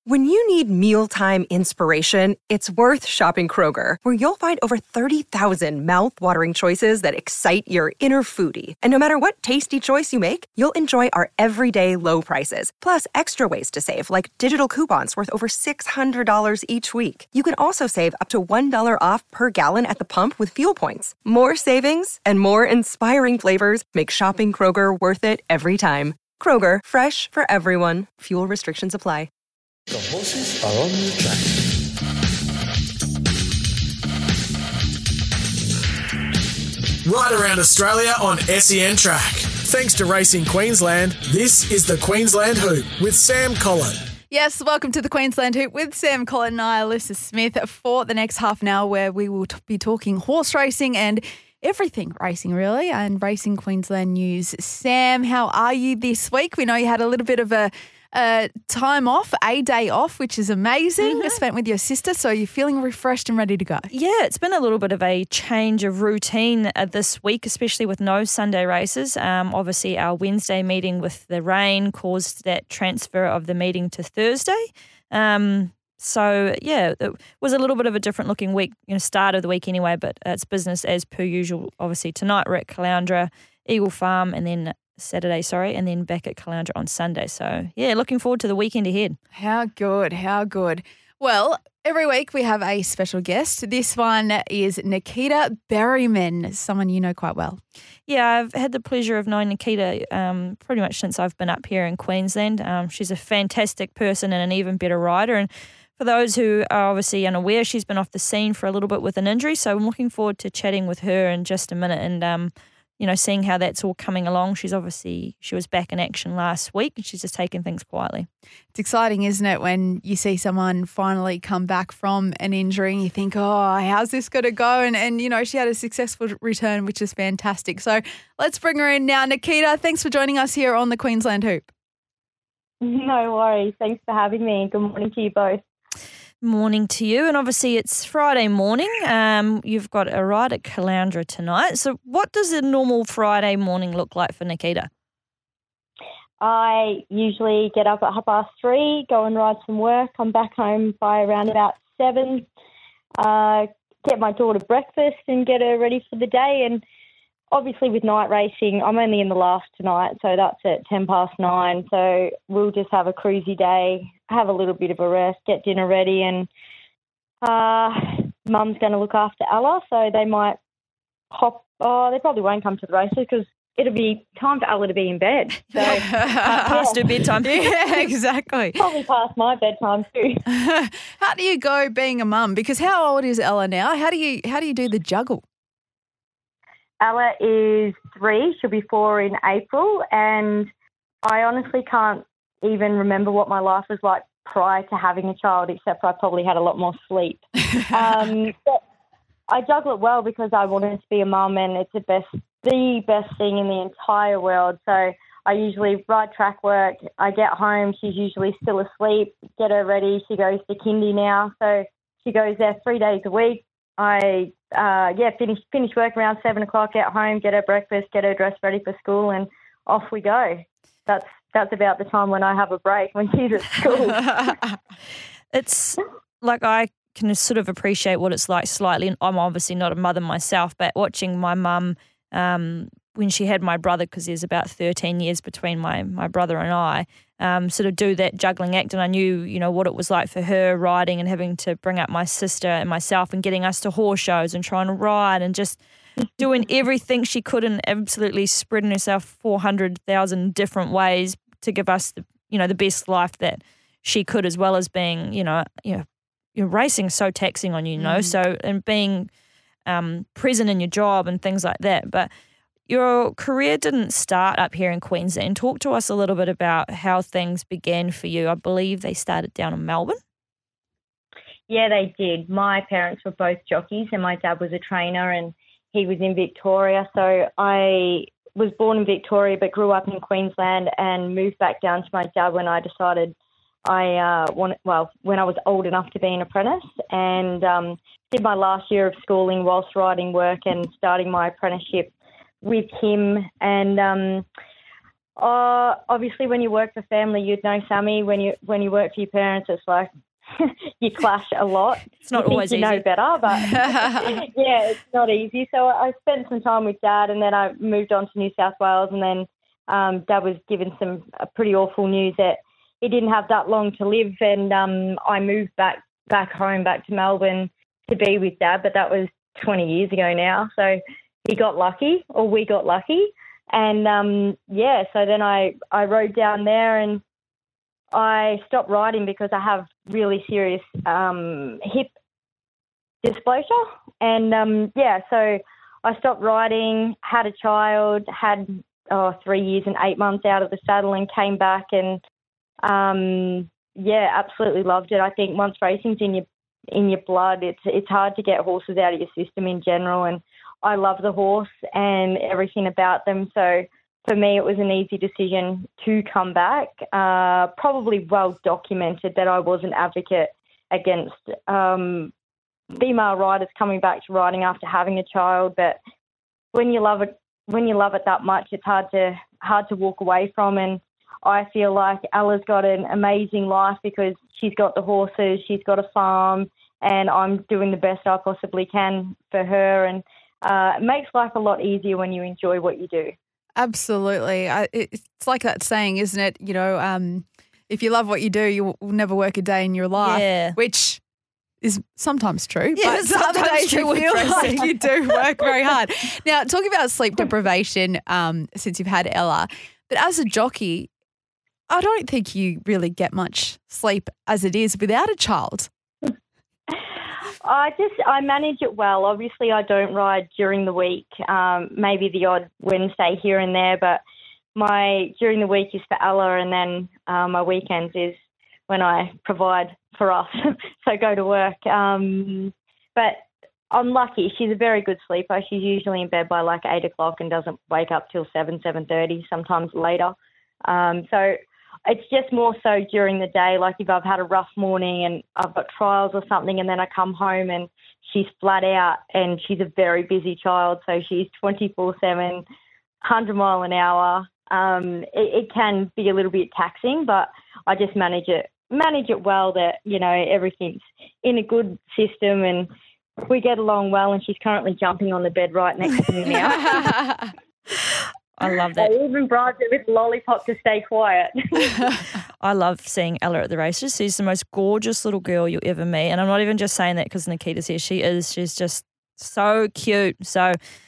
When you need mealtime inspiration, it's worth shopping Kroger, where you'll find over 30,000 mouth-watering choices that excite your inner foodie. And no matter what tasty choice you make, you'll enjoy our everyday low prices, plus extra ways to save, like digital coupons worth over $600 each week. You can also save up to $1 off per gallon at the pump with fuel points. More savings and more inspiring flavors make shopping Kroger worth it every time. Kroger, fresh for everyone. Fuel restrictions apply. The horses are on the track. Right around Australia on SEN Track. Thanks to Racing Queensland, this is the Queensland Hoop with Sam Collin. Yes, welcome to the Queensland Hoop with Sam Collin and I, Alyssa Smith, for the next half an hour where we will be talking horse racing and everything racing, really, and Racing Queensland news. Sam, how are you this week? We know you had a little bit of a time off, a day off, which is amazing. Spent with your sister, so you're feeling refreshed and ready to go. Yeah, it's been a little bit of a change of routine this week, especially with no Sunday races. Obviously, our Wednesday meeting with the rain caused that transfer of the meeting to Thursday. So, yeah, it was a little bit of a different looking week, start of the week anyway, but it's business as per usual. Obviously, tonight we're at Caloundra, Eagle Farm, and then and then back at Caloundra on Sunday. So, yeah, looking forward to the weekend ahead. How good, how good. Well, every week we have a special guest. This one is Nikita Berryman, someone you know quite well. Yeah, I've had the pleasure of knowing Nikita pretty much since I've been up here in Queensland. She's a fantastic person and an even better rider. And for those who are obviously unaware, she's been off the scene for a little bit with an injury. So I'm looking forward to chatting with her in just a minute and seeing how that's all coming along. She was back in action last week and she's just taking things quietly. It's exciting, isn't it, when you see someone finally come back from an injury and you think, oh, how's this going to go? And she had a successful return, which is fantastic. So let's bring her in now. Nikita, thanks for joining us here on the Queensland Hoop. No worries. Thanks for having me. Good morning to you both. Morning to you, and obviously it's Friday morning. You've got a ride at Caloundra tonight. So what does a normal Friday morning look like for Nikita? I usually get up at 3:30, go and ride some work. I'm back home by around about 7, get my daughter breakfast and get her ready for the day. And obviously with night racing, I'm only in the last tonight, so that's at 9:10. So we'll just have a cruisy day, have a little bit of a rest, get dinner ready, and Mum's going to look after Ella, so they might they probably won't come to the races because it'll be time for Ella to be in bed. So past her bedtime. Yeah, exactly. Probably past my bedtime too. How do you go being a mum? Because how old is Ella now? How do you do the juggle? Ella is 3. She'll be 4 in April, and I honestly can't even remember what my life was like prior to having a child, except for I probably had a lot more sleep. But I juggle it well because I wanted to be a mum, and it's the best thing in the entire world. So I usually ride track work. I get home, she's usually still asleep, get her ready. She goes to kindy now, so she goes there 3 days a week. I finish work around 7 o'clock, get home, get her breakfast, get her dressed ready for school, and off we go. That's about the time when I have a break, when she's at school. It's like I can sort of appreciate what it's like slightly. And I'm obviously not a mother myself, but watching my mum when she had my brother, because there's about 13 years between my brother and I, sort of do that juggling act. And I knew, what it was like for her riding and having to bring up my sister and myself and getting us to horse shows and trying to ride and just doing everything she could and absolutely spreading herself 400,000 different ways to give us the best life that she could, as well as being, you're racing so taxing on you, so, and being present in your job and things like that. But your career didn't start up here in Queensland. Talk to us a little bit about how things began for you. I believe they started down in Melbourne. Yeah, they did. My parents were both jockeys and my dad was a trainer and he was in Victoria. So I was born in Victoria but grew up in Queensland and moved back down to my dad when I decided when I was old enough to be an apprentice, and did my last year of schooling whilst riding work and starting my apprenticeship with him. And Obviously, when you work for family, you'd know, Sammy. When you work for your parents, it's like you clash a lot. It's not always easy. You know better, but yeah, it's not easy. So I spent some time with Dad, and then I moved on to New South Wales, and then Dad was given some pretty awful news that he didn't have that long to live, and I moved back home, back to Melbourne to be with Dad, but that was 20 years ago now. So we got lucky. And, so then I rode down there and I stopped riding because I have really serious hip dysplasia. And, so I stopped riding, had a child, had 3 years and 8 months out of the saddle and came back and, absolutely loved it. I think once racing's in your blood, it's hard to get horses out of your system in general, and I love the horse and everything about them. So for me, it was an easy decision to come back. Probably well documented that I was an advocate against female riders coming back to riding after having a child. But when you love it that much, it's hard to walk away from. And I feel like Ella's got an amazing life because she's got the horses, she's got a farm, and I'm doing the best I possibly can for her. And it makes life a lot easier when you enjoy what you do. Absolutely. It's like that saying, isn't it? You know, if you love what you do, you will never work a day in your life, which is sometimes true. Yeah, but some days you feel like you do work very hard. Now, talking about sleep deprivation, since you've had Ella, but as a jockey, I don't think you really get much sleep as it is without a child. I manage it well. Obviously, I don't ride during the week, maybe the odd Wednesday here and there, but my during the week is for Ella, and then my weekends is when I provide for us, so go to work. But I'm lucky. She's a very good sleeper. She's usually in bed by like 8 o'clock and doesn't wake up till 7:30, sometimes later. So it's just more so during the day, like if I've had a rough morning and I've got trials or something, and then I come home and she's flat out, and she's a very busy child, so she's 24/7, 100 mile an hour. It can be a little bit taxing, but I just manage it well, that, you know, everything's in a good system and we get along well, and she's currently jumping on the bed right next to me now. I love that. I even bribed her with a lollipop to stay quiet. I love seeing Ella at the races. She's the most gorgeous little girl you'll ever meet. And I'm not even just saying that because Nikita's here. She's just so cute. So,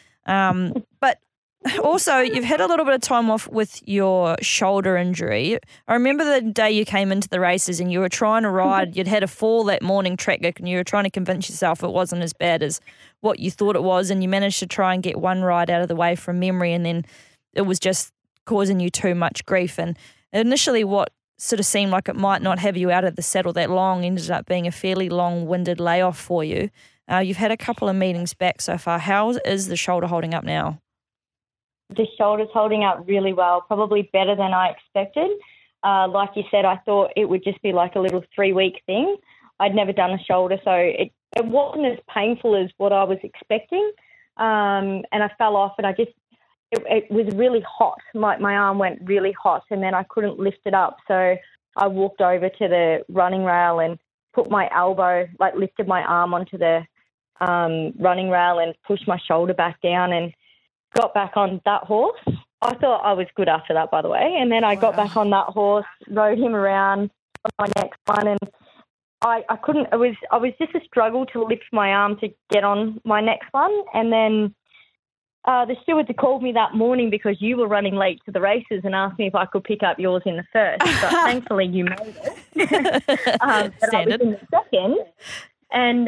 but also you've had a little bit of time off with your shoulder injury. I remember the day you came into the races and you were trying to ride. You'd had a fall that morning, track and you were trying to convince yourself it wasn't as bad as what you thought it was, and you managed to try and get one ride out of the way from memory, and then it was just causing you too much grief. And initially what sort of seemed like it might not have you out of the saddle that long ended up being a fairly long-winded layoff for you. You've had a couple of meetings back so far. How is the shoulder holding up now? The shoulder's holding up really well, probably better than I expected. Like you said, I thought it would just be like a little 3-week thing. I'd never done a shoulder, so it wasn't as painful as what I was expecting. And I fell off, and it was really hot. My arm went really hot, and then I couldn't lift it up. So I walked over to the running rail and put my elbow, like lifted my arm onto the running rail and pushed my shoulder back down and got back on that horse. I thought I was good after that, by the way. And then I got back on that horse, rode him around on my next one, and I couldn't. I was just a struggle to lift my arm to get on my next one, and then the steward called me that morning because you were running late to the races and asked me if I could pick up yours in the first. But thankfully you made it. But I was in the second. And,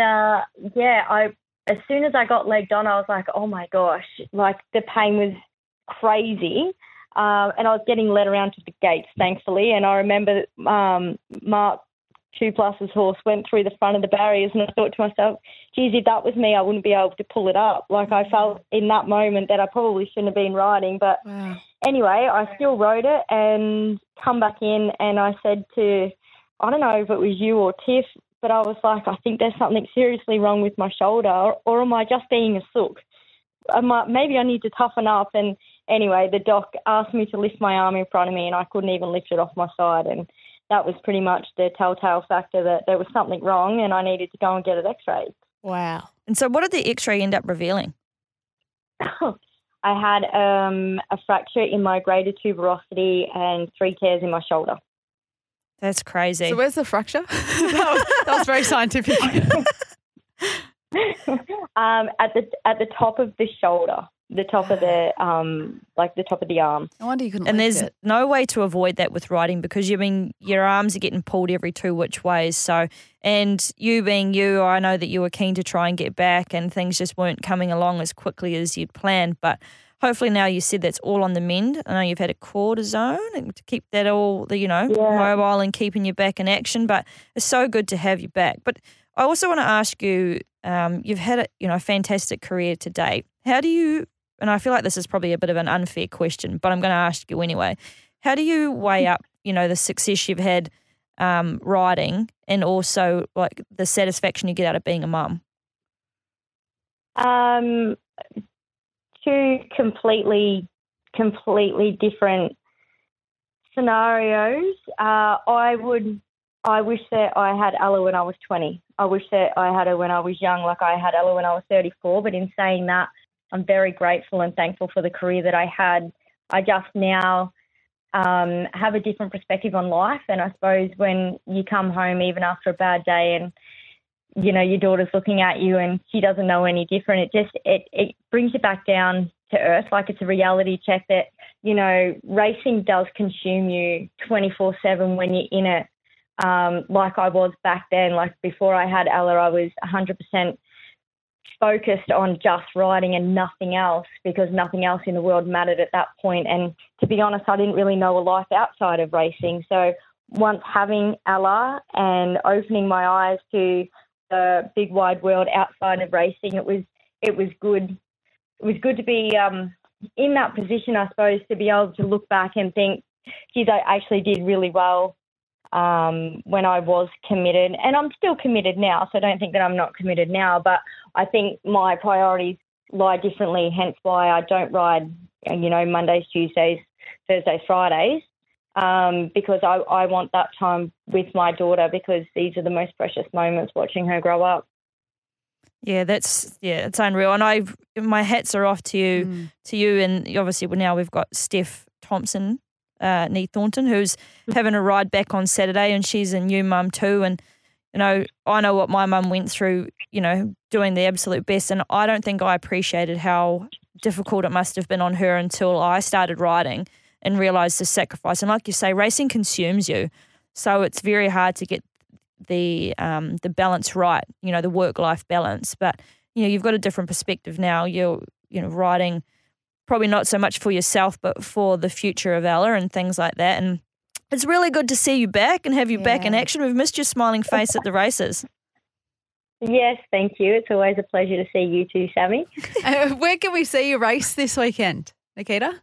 as soon as I got legged on, I was like, oh, my gosh, like the pain was crazy. And I was getting led around to the gates, thankfully. And I remember Mark 2+'s horse went through the front of the barriers, and I thought to myself, geez, if that was me, I wouldn't be able to pull it up. Like, I felt in that moment that I probably shouldn't have been riding. But anyway, I still rode it and come back in, and I said to, I don't know if it was you or Tiff, but I was like, I think there's something seriously wrong with my shoulder, or am I just being a sook? Maybe I need to toughen up. And anyway, the doc asked me to lift my arm in front of me and I couldn't even lift it off my side. And that was pretty much the telltale factor that there was something wrong and I needed to go and get it x-rayed. Wow. And so what did the x-ray end up revealing? I had a fracture in my greater tuberosity and 3 tears in my shoulder. That's crazy. So where's the fracture? that was very scientific. At the top of the shoulder, the top of the the top of the arm. No wonder you couldn't. And lift there's it. no way to avoid that with riding because your arms are getting pulled every 2 which ways. So, and you being you, I know that you were keen to try and get back, and things just weren't coming along as quickly as you'd planned. But hopefully now you said that's all on the mend. I know you've had a cortisone to keep that all, mobile and keeping you back in action. But it's so good to have you back. But I also want to ask you, you've had a fantastic career to date. How do you, and I feel like this is probably a bit of an unfair question, but I'm going to ask you anyway. How do you weigh up, the success you've had riding and also like the satisfaction you get out of being a mum? Two completely different scenarios. I wish that I had Ella when I was 20. I wish that I had her when I was young, like I had Ella when I was 34. But in saying that, I'm very grateful and thankful for the career that I had. I just now have a different perspective on life. And I suppose when you come home, even after a bad day and, your daughter's looking at you and she doesn't know any different, it brings you back down to earth. Like it's a reality check that, racing does consume you 24/7 when you're in it. Like I was back then, like before I had Ella, I was 100% focused on just riding and nothing else because nothing else in the world mattered at that point. And to be honest, I didn't really know a life outside of racing. So once having Ella and opening my eyes to the big wide world outside of racing, it was good. It was good to be in that position, I suppose, to be able to look back and think, geez, I actually did really well when I was committed. And I'm still committed now, so I don't think that I'm not committed now. But I think my priorities lie differently, hence why I don't ride, Mondays, Tuesdays, Thursdays, Fridays, because I want that time with my daughter because these are the most precious moments watching her grow up. Yeah, it's unreal. And my hats are off to you, and obviously now we've got Steph Thompson, Nee Thornton, who's having a ride back on Saturday, and she's a new mum too. And I know what my mum went through, doing the absolute best, and I don't think I appreciated how difficult it must have been on her until I started riding and realised the sacrifice. And like you say, racing consumes you, so it's very hard to get the balance right, the work-life balance. But you've got a different perspective now. You're riding probably not so much for yourself, but for the future of Ella and things like that. And it's really good to see you back and have you back in action. We've missed your smiling face at the races. Yes, thank you. It's always a pleasure to see you too, Sammy. Where can we see you race this weekend, Nikita?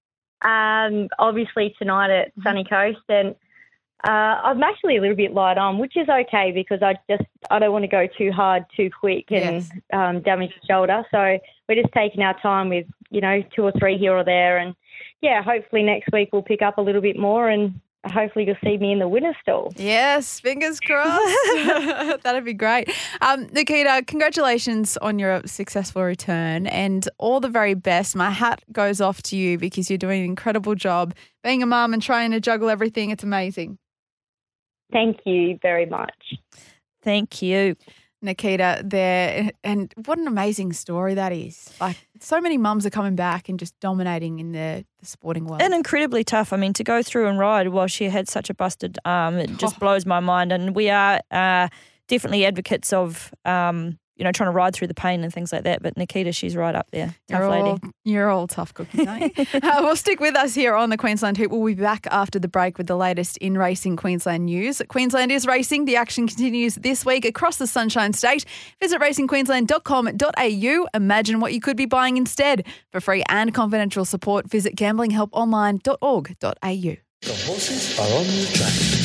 Obviously tonight at Sunny Coast, and I'm actually a little bit light on, which is okay because I don't want to go too hard too quick and damage the shoulder. So we're just taking our time with 2 or 3 here or there, and hopefully next week we'll pick up a little bit more and hopefully you'll see me in the winner's stall. Yes, fingers crossed. That'd be great. Nikita, congratulations on your successful return and all the very best. My hat goes off to you because you're doing an incredible job being a mum and trying to juggle everything. It's amazing. Thank you very much. Thank you. Nikita there, and what an amazing story that is. Like, so many mums are coming back and just dominating in the sporting world. And incredibly tough. I mean, to go through and ride while she had such a busted arm, it just blows my mind. And we are definitely advocates of, trying to ride through the pain and things like that. But Nikita, she's right up there. Tough lady. You're all tough cookies, aren't you? Well, stick with us here on the Queensland Hoop. We'll be back after the break with the latest in racing Queensland news. Queensland is racing. The action continues this week across the Sunshine State. Visit racingqueensland.com.au. Imagine what you could be buying instead. For free and confidential support, visit gamblinghelponline.org.au. The horses are on the track.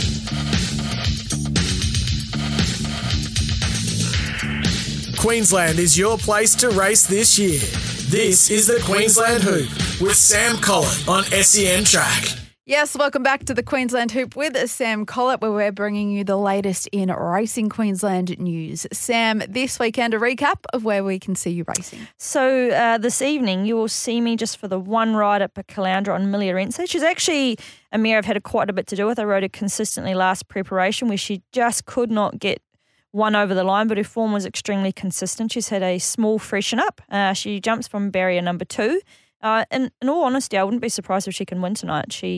Queensland is your place to race this year. This is the Queensland Hoop with Sam Collett on SEN Track. Yes, welcome back to the Queensland Hoop with Sam Collett, where we're bringing you the latest in racing Queensland news. Sam, this weekend a recap of where we can see you racing. So this evening you will see me just for the one ride at Caloundra on Millie Arense. She's actually a mare I've had quite a bit to do with. I rode her consistently last preparation where she just could not get one over the line, but her form was extremely consistent. She's had a small freshen up. She jumps from barrier number 2. And in all honesty, I wouldn't be surprised if she can win tonight. She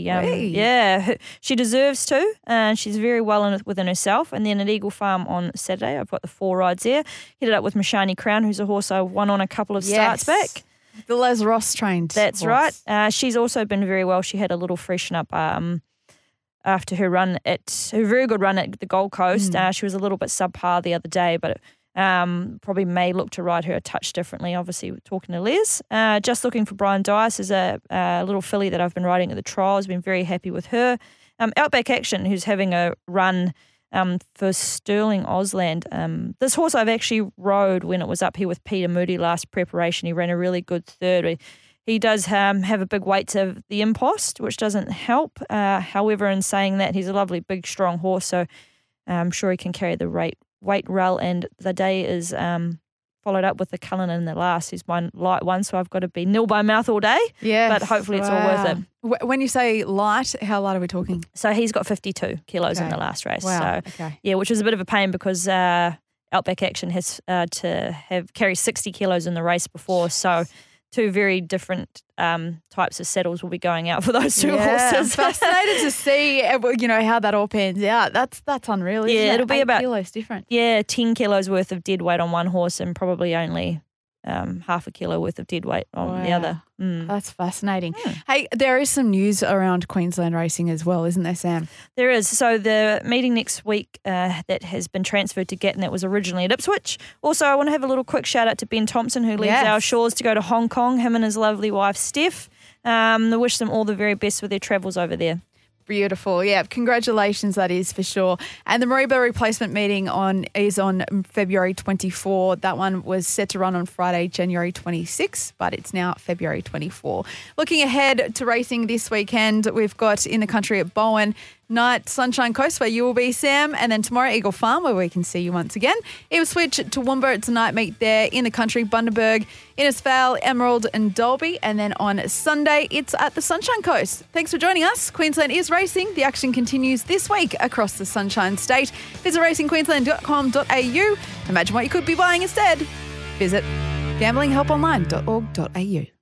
deserves to, and she's very well within herself. And then at Eagle Farm on Saturday, I've got the 4 rides there. Headed up with Mashani Crown, who's a horse I won on a couple of starts back. The Les Ross trained. That's horse. right. She's also been very well. She had a little freshen up after her very good run at the Gold Coast. She was a little bit subpar the other day, but probably may look to ride her a touch differently. Obviously, we're talking to Les. Just looking for Brian Dias is a little filly that I've been riding at the trials. Been very happy with her. Outback Action, who's having a run for Sterling Ausland. This horse I've actually rode when it was up here with Peter Moody last preparation. He ran a really good third. He does have a big weight to the impost, which doesn't help. However, in saying that, he's a lovely, big, strong horse, so I'm sure he can carry the weight rail, and the day is followed up with the Cullinan in the last. He's one light one, so I've got to be nil by mouth all day. Yeah, but hopefully it's all worth it. When you say light, how light are we talking? So he's got 52 kilos in the last race. Wow. So yeah, which is a bit of a pain because Outback Action has to carry 60 kilos in the race before. So 2 very different types of saddles will be going out for those 2 horses. Fascinated to see, how that all pans out. That's unreal. Isn't it? It'll be 8 about kilos different. Yeah, 10 kilos worth of dead weight on one horse and probably only half a kilo worth of dead weight on the other. That's fascinating. Hey, there is some news around Queensland racing as well, isn't there, Sam? There is. So the meeting next week that has been transferred to Gatton, that was originally at Ipswich. Also, I want to have a little quick shout out to Ben Thompson, who leaves our shores to go to Hong Kong, him and his lovely wife, Steph. I wish them all the very best with their travels over there. Beautiful. Yeah, congratulations, that is for sure. And the Mariba replacement meeting is on February 24. That one was set to run on Friday, January 26, but it's now February 24. Looking ahead to racing this weekend, we've got in the country at Bowen night, Sunshine Coast, where you will be, Sam, and then tomorrow Eagle Farm, where we can see you once again. It will switch to Toowoomba. It's a night meet there in the country, Bundaberg, Innisfail, Emerald and Dalby, and then on Sunday it's at the Sunshine Coast. Thanks for joining us. Queensland is racing. The action continues this week across the Sunshine State. Visit racingqueensland.com.au. Imagine what you could be buying instead. Visit gamblinghelponline.org.au.